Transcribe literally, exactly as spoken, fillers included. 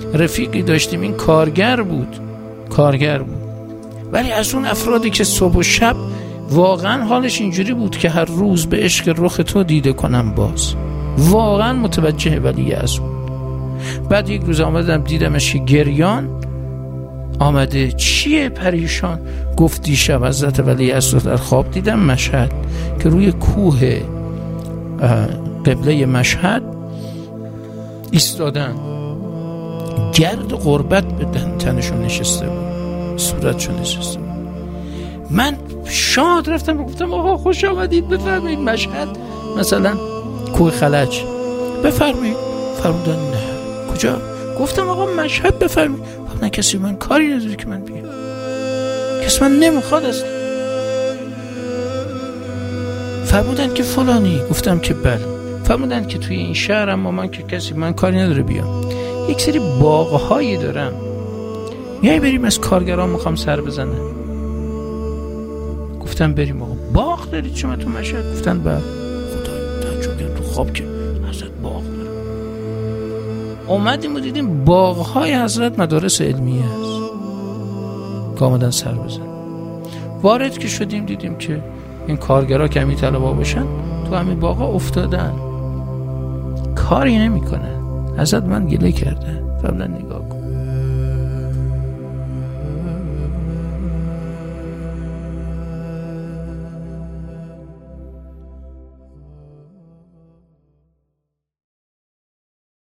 رفیقی داشتیم این کارگر بود کارگر بود ولی از اون افرادی که صبح و شب واقعا حالش اینجوری بود که هر روز به عشق رخ تو دیده کنم باز، واقعا متوجه ولی از اون. بعد یک روز آمدم دیدمش که گریان آمده، چیه پریشان؟ گفت دیشب حضرت ولی عصر در خواب دیدم مشهد که روی کوه قبله مشهد ایستادن، گرد قربت به تنشون نشسته بود، صورتشون نشسته بود. من شاد رفتم گفتم آقا خوش آمدید، بفرمایید مشهد مثلا کوه خلج بفرمایید. فرمودن نه. کجا؟ گفتم آقا مشهد بفرمایید. نه کسی من کاری نداره که من بیام، کسی من نمیخواد است. فرمودن که فلانی. گفتم که بله. فرمودن که توی این شهر اما من که کسی من کاری نداره بیام، یک سری باغهایی دارم، میای بریم از کارگران میخوام سر بزنم. گفتم بریم. آقا باغ دارید شما تو مشهد؟ گفتن بله. خدای تعجب کردم تو خواب که حضرت باغ داره. اومدیم و دیدیم باغهای حضرت مدارس علمیه هست که آمدن سر بزن. وارد که شدیم دیدیم که این کارگرها که همین طلبا باشن تو همین باغا افتادن، کاری نمی کنن. حضرت من گله کردن. فرمودن نگاه کن